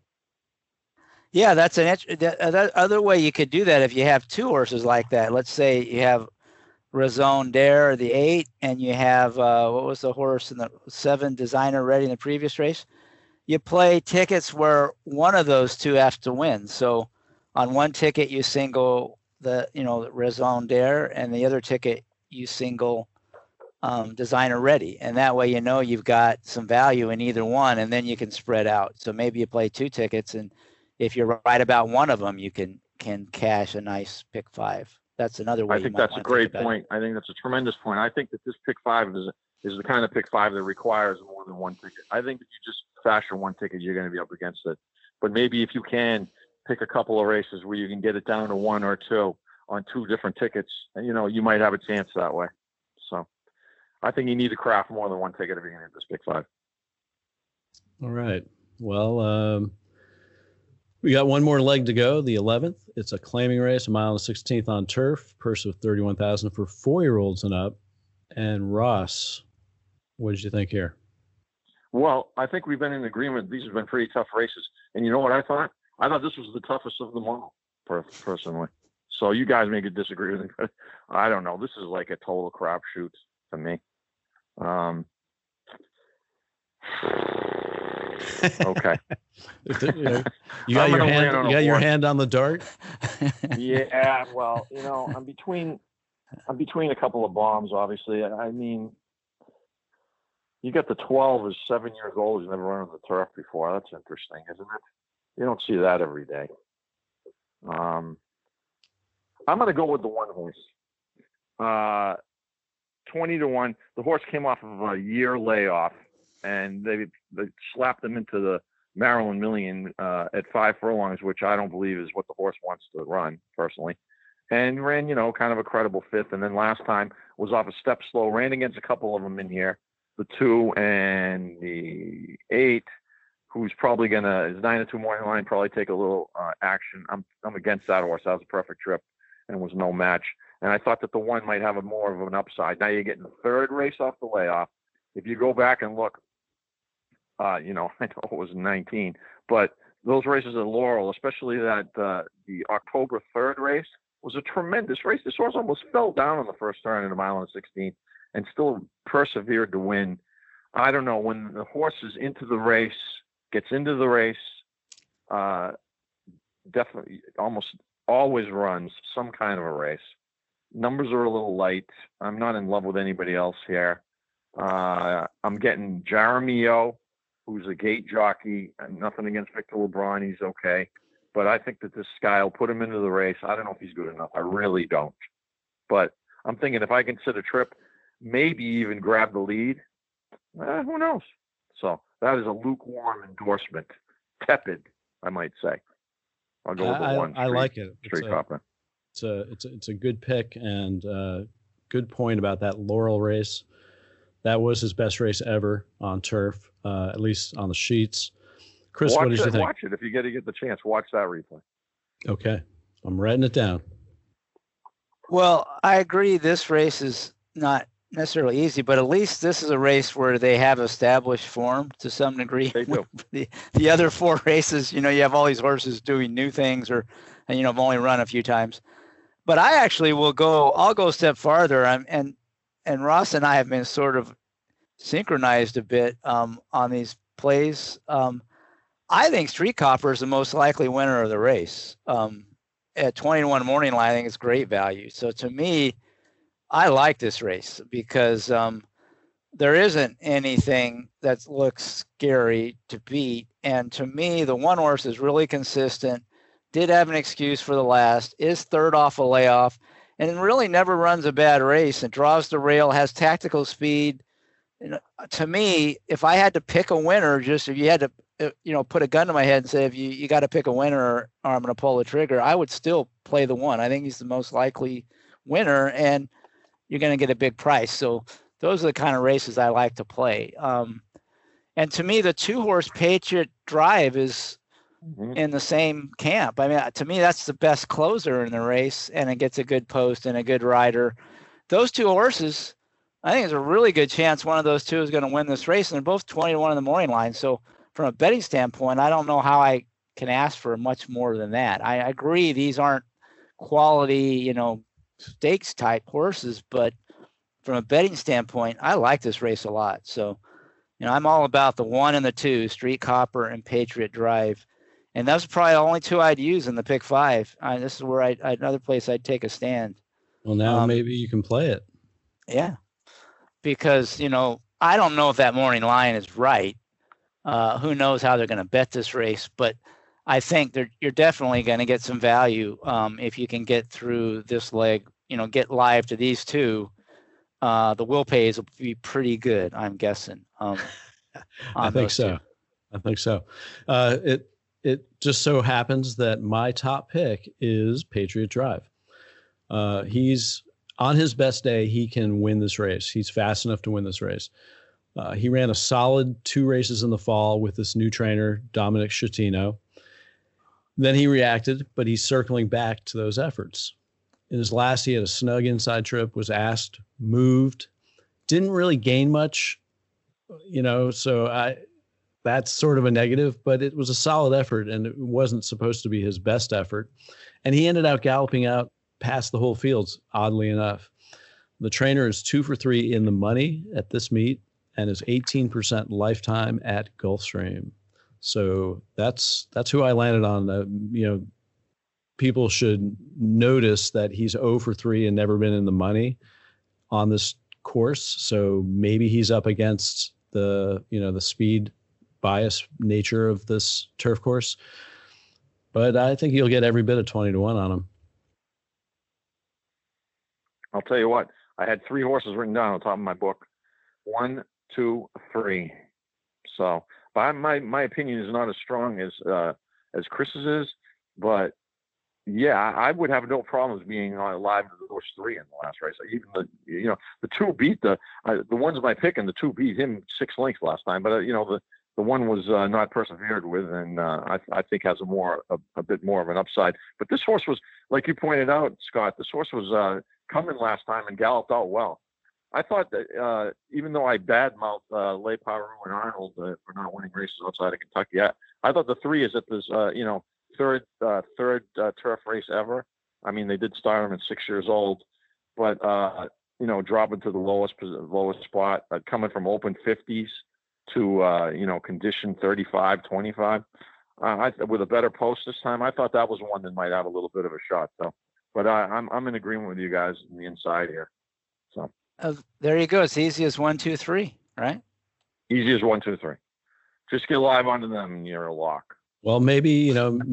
Yeah, that's the other way you could do that if you have 2 horses like that. Let's say you have Raison d'Air, the 8, and you have, what was the horse in the 7, Designer Ready in the previous race? You play tickets where one of those 2 have to win. So on one ticket, you single the Raison d'Air, and the other ticket, you single Designer Ready. And that way, you've got some value in either one, and then you can spread out. So maybe you play 2 tickets, and if you're right about one of them, you can cash a nice pick 5. That's another way. I think that's a great point. I think that's a tremendous point. I think that this pick 5 is the kind of pick 5 that requires more than one ticket. I think if you just fashion one ticket, you're going to be up against it. But maybe if you can pick a couple of races where you can get it down to 1 or 2 on 2 different tickets, and you might have a chance that way. So I think you need to craft more than one ticket if you're going to get this pick 5. All right. Well, we got one more leg to go, the 11th. It's a claiming race, 1 mile and 16th on turf, purse of $31,000 for 4-year-olds and up. And Ross, what did you think here? Well, I think we've been in agreement. These have been pretty tough races. And you know what I thought? I thought this was the toughest of them all, personally. So you guys may disagree with me, but I don't know. This is like a total crapshoot to me. Okay. You got your hand on the dart. Yeah. Well, I'm between a couple of bombs. Obviously, I mean, You got the 12 is 7 years old. He's never run on the turf before. That's interesting, isn't it? You don't see that every day. I'm going to go with the one horse. 20-1. The horse came off of a year layoff, and they slapped him into the Maryland Million at 5 furlongs, which I don't believe is what the horse wants to run, personally. And ran, kind of a credible fifth. And then last time was off a step slow, ran against a couple of them in here, the 2 and the 8, who's probably going to, his 9-2 morning line, probably take a little action. I'm against that horse. That was a perfect trip and was no match. And I thought that the 1 might have more of an upside. Now you're getting the 3rd race off the layoff. If you go back and look, I know it was 19, but those races at Laurel, especially that the October 3rd race, was a tremendous race. This horse almost fell down on the first turn in a mile and 16 and still persevered to win. I don't know, when the horse is into the race, gets into the race, definitely almost always runs some kind of a race. Numbers are a little light. I'm not in love with anybody else here. I'm getting Jeremy O, who's a gate jockey. Nothing against Victor LeBron. He's okay. But I think that this guy will put him into the race. I don't know if he's good enough. I really don't. But I'm thinking if I can sit a trip, maybe even grab the lead, who knows? So that is a lukewarm endorsement. Tepid, I might say. I'll go with the 1. I like it. Street Copper. It's a good pick, and good point about that Laurel race. That was his best race ever on turf, at least on the sheets. Chris, what did you think? Watch it if you get the chance. Watch that replay. Okay, I'm writing it down. Well, I agree. This race is not necessarily easy, but at least this is a race where they have established form to some degree. They do. The other 4 races, you have all these horses doing new things, and have only run a few times. But I actually I'll go a step farther. And Ross and I have been sort of synchronized a bit on these plays. I think Street Copper is the most likely winner of the race. At 20-1 morning line, I think it's great value. So to me, I like this race because there isn't anything that looks scary to beat. And to me, the 1 horse is really consistent, did have an excuse for the last, is 3rd off a layoff, and really never runs a bad race and draws the rail, has tactical speed. To me, if I had to pick a winner, just if you had to, put a gun to my head and say, if you got to pick a winner or I'm going to pull the trigger, I would still play the 1. I think he's the most likely winner, and you're going to get a big price. So those are the kind of races I like to play. And to me, the 2-horse Patriot Drive is in the same camp. I mean, to me, that's the best closer in the race, and it gets a good post and a good rider. Those 2 horses, I think there's a really good chance one of those 2 is going to win this race, and they're both 20-1 in the morning line. So from a betting standpoint, I don't know how I can ask for much more than that. I agree these aren't quality, stakes type horses, but from a betting standpoint, I like this race a lot. So, I'm all about the 1 and the 2, Street Copper and Patriot Drive. And that's probably the only 2 I'd use in the pick 5. This is where another place I'd take a stand. Well, now maybe you can play it. Yeah. Because, I don't know if that morning line is right. Who knows how they're going to bet this race, but I think you're definitely going to get some value if you can get through this leg, get live to these 2. The will pays will be pretty good, I'm guessing. I think so. 2. I think so. It just so happens that my top pick is Patriot Drive. He's on his best day. He can win this race. He's fast enough to win this race. He ran a solid 2 races in the fall with this new trainer, Dominic Schettino. Then he reacted, but he's circling back to those efforts. In his last, he had a snug inside trip, was asked, moved, didn't really gain much, so that's sort of a negative, but it was a solid effort, and it wasn't supposed to be his best effort. And he ended up galloping out past the whole fields, oddly enough. The trainer is 2 for 3 in the money at this meet and is 18% lifetime at Gulfstream. So that's who I landed on. People should notice that he's 0 for 3 and never been in the money on this course. So maybe he's up against the the speed bias nature of this turf course. But I think you'll get every bit of 20-1 on him. I'll tell you what. I had 3 horses written down on top of my book. 1, 2, 3. So, but my opinion is not as strong as Chris's is. But yeah, I would have no problems being live to those 3 in the last race. Even the 2 beat the ones my pick, and the 2 beat him 6 lengths last time. But the one was not persevered with, and I think has a bit more of an upside. But this horse was, like you pointed out, Scott, this horse was coming last time and galloped out well. I thought that even though I badmouthed Le Paru and Arnold for not winning races outside of Kentucky, I thought the 3 is at this third turf race ever. I mean, they did start him at 6 years old, but dropping to the lowest spot, coming from open 50s to condition 35, 25. With a better post this time, I thought that was one that might have a little bit of a shot. So, but I'm in agreement with you guys on the inside here. So there you go. It's easy as 1, 2, 3, right? Easy as 1, 2, 3. Just get live onto them, and you're a lock. Well, maybe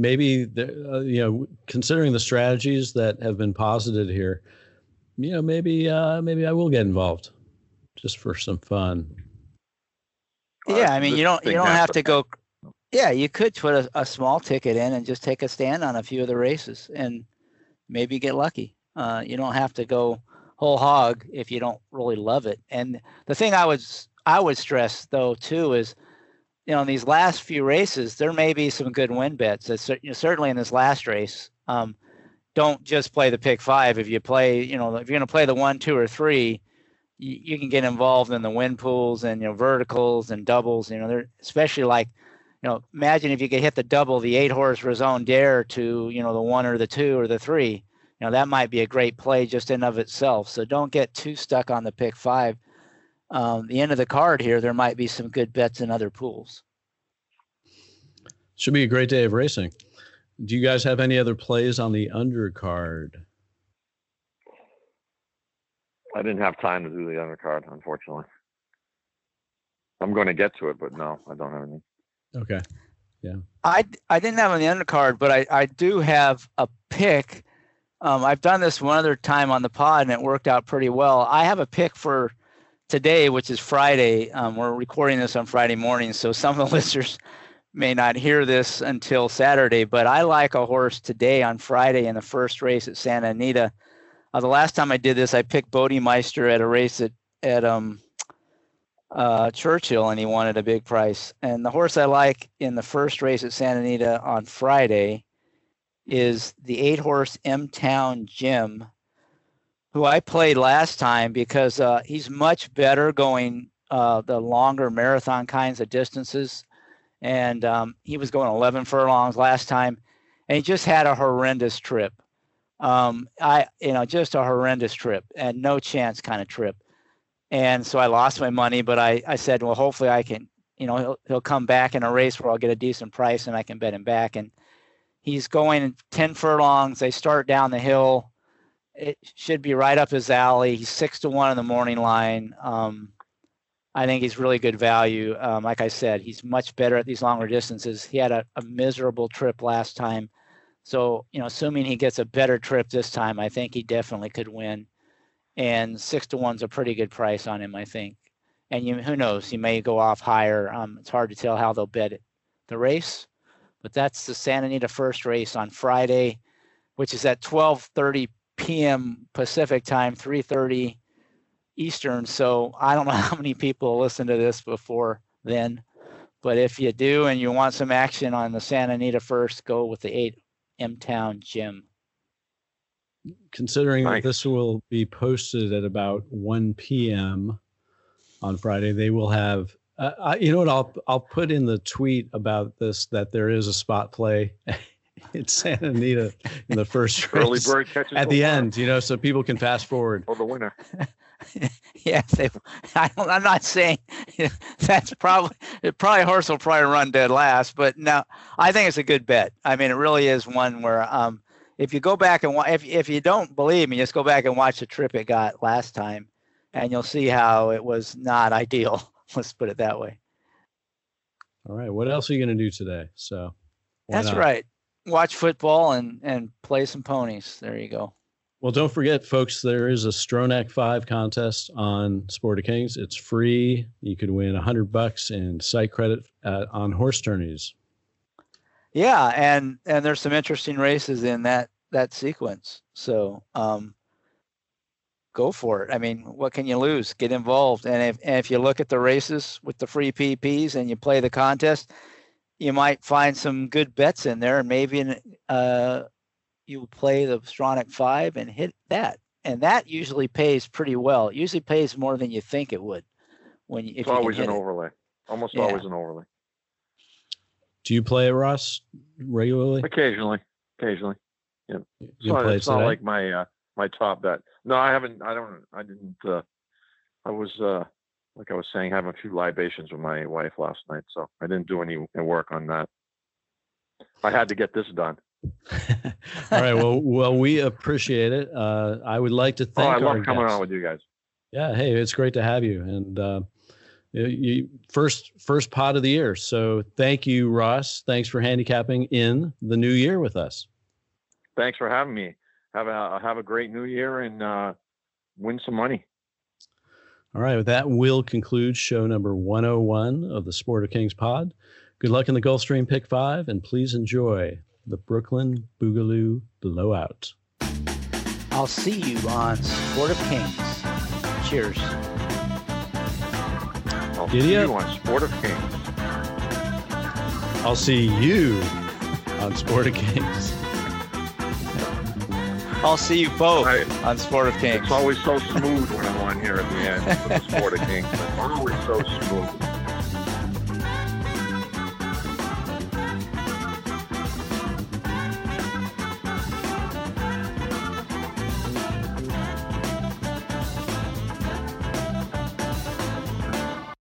considering the strategies that have been posited here, maybe I will get involved, just for some fun. Yeah, I mean, you don't have to go. Yeah, you could put a small ticket in and just take a stand on a few of the races and maybe get lucky. You don't have to go whole hog if you don't really love it. And the thing I would stress though too is, in these last few races, there may be some good win bets. Certainly in this last race, don't just play the pick 5. If you play, if you're going to play the 1, 2, or 3, you can get involved in the win pools and verticals and doubles. They're especially like, imagine if you could hit the double, the 8-horse Raison Dare to the 1 or the 2 or the 3. That might be a great play just in of itself. So don't get too stuck on the pick 5. The end of the card here, there might be some good bets in other pools. Should be a great day of racing. Do you guys have any other plays on the undercard? I didn't have time to do the undercard, unfortunately. I'm going to get to it, but no, I don't have any. Okay. Yeah. I didn't have on the undercard, but I do have a pick. I've done this one other time on the pod, and it worked out pretty well. I have a pick for today, which is Friday. We're recording this on Friday morning, so some of the listeners may not hear this until Saturday, but I like a horse today on Friday in the first race at Santa Anita. The last time I did this, I picked Bodemeister at a race at Churchill, and he won at a big price. And the horse I like in the first race at Santa Anita on Friday is the 8-horse M-Town Jim, who I played last time because he's much better going the longer marathon kinds of distances. And he was going 11 furlongs last time, and he just had a horrendous trip. Just a horrendous trip and no chance kind of trip. And so I lost my money, but I said, well, hopefully I can, he'll come back in a race where I'll get a decent price and I can bet him back. And he's going 10 furlongs. They start down the hill. It should be right up his alley. He's 6-1 on the morning line. I think he's really good value. Like I said, he's much better at these longer distances. He had a miserable trip last time. So, assuming he gets a better trip this time, I think he definitely could win. And 6-1's a pretty good price on him, I think. And who knows, he may go off higher. It's hard to tell how they'll bet the race. But that's the Santa Anita first race on Friday, which is at 12:30 p.m. Pacific time, 3:30 Eastern. So I don't know how many people listen to this before then. But if you do and you want some action on the Santa Anita first, go with the 8 M-Town Jim. Considering that this will be posted at about 1 p.m. on Friday, they will have, you know what, I'll put in the tweet about this, that there is a spot play in Santa Anita in the first race. Early bird catches at the end, so people can fast forward. Or the winner. Yeah, I'm not saying that's probably horse will probably run dead last, but no, I think it's a good bet. I mean, it really is one where if you go back and if you don't believe me, just go back and watch the trip it got last time, and you'll see how it was not ideal. Let's put it that way. All right. What else are you going to do today? So that's right. Watch football and play some ponies. There you go. Well, don't forget, folks, there is a Stronach 5 contest on Sport of Kings. It's free. You could win $100 in site credit on horse tourneys. Yeah, and there's some interesting races in that sequence. So go for it. I mean, what can you lose? Get involved. And if you look at the races with the free PPs and you play the contest, you might find some good bets in there, and maybe you play the Stronach 5 and hit that. And that usually pays pretty well. It usually pays more than you think it would. It's always an overlay. Almost always an overlay. Do you play it, Ross, regularly? Occasionally. Yeah. It's not like my top bet. No, I haven't. I didn't. I was like I was saying, having a few libations with my wife last night, so I didn't do any work on that. I had to get this done. All right. Well, we appreciate it. I would like to thank. I love coming on with you guys. Yeah. Hey, it's great to have you. And you first pod of the year. So thank you, Ross. Thanks for handicapping in the new year with us. Thanks for having me. Have a great new year and win some money. All right. With that, we'll conclude show number 101 of the Sport of Kings pod. Good luck in the Gulfstream Pick 5, and please enjoy the Brooklyn Boogaloo Blowout. I'll see you on Sport of Kings. Cheers. I'll see you on Sport of Kings. I'll see you on Sport of Kings. I'll see you both on Sport of Kings. It's always so smooth when I'm on here at the end of the Sport of Kings. It's always so smooth.